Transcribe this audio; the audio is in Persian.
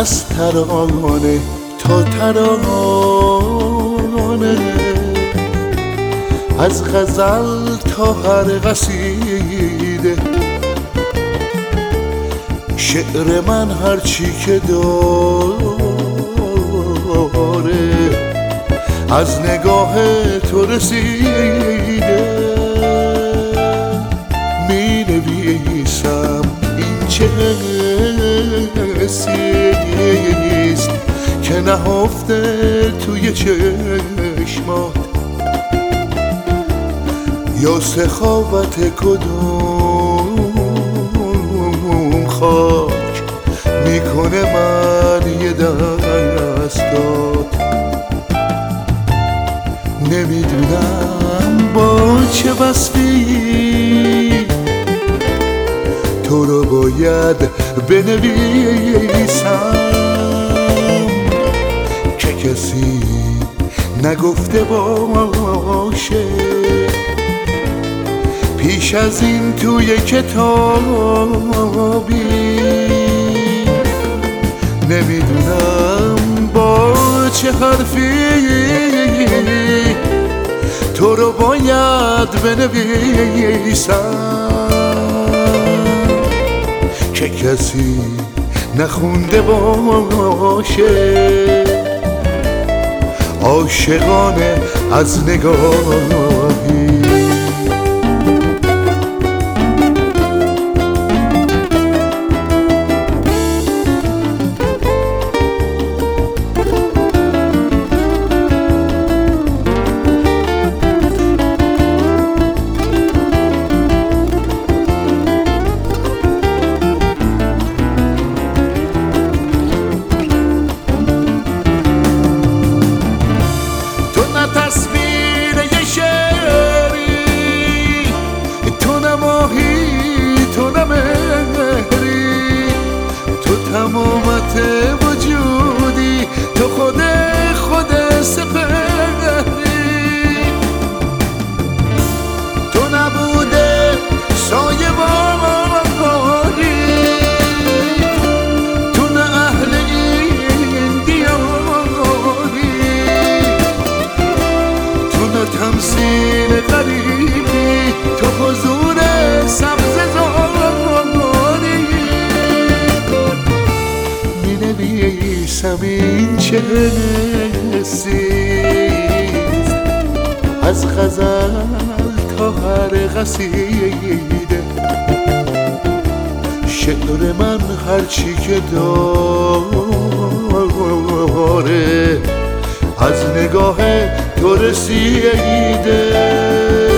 از ترانه تا ترانه، از غزل تا هر قصیده. شعر من هرچی که داره از نگاه تو رسیده. می نویسم این چه حسیست که نهفته توی چشمات، یا سخاوت کدوم خاک میکنه من یه دستات. نمیدونم با چه وصفی تو رو باید بنویسم که کسی نگفته باشه پیش از این توی کتابی. نمیدونم با چه حرفی تو رو باید بنویسم که کسی نخونده باشه عاشقانه از نگاهی. تمامت وجودی تو خود سپهری. تو نبوده سایه باری، تو نه اهل این دیاری، تو نه تمثیل غریبی، تو حضور سبز این چه حسیست از غزل تا هر قصیده. شعر من هرچی که داره از نگاه تو رسیده.